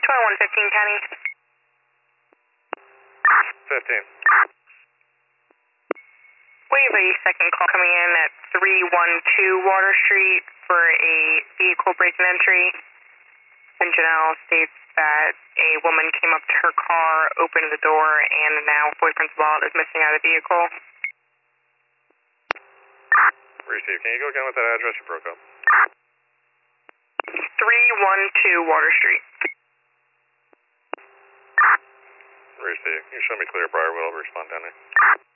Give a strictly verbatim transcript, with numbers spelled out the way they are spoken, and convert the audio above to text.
twenty-one fifteen, County. fifteen. We have a second call coming in at three one two Water Street for a vehicle break and entry. And Janelle states that a woman came up to her car, opened the door, and now boyfriend's wallet is missing out of the vehicle. Receive. Can you go again with that address? You broke up. three one two Water Street. Receive. Can you show me clear Briarville? I'll respond down there.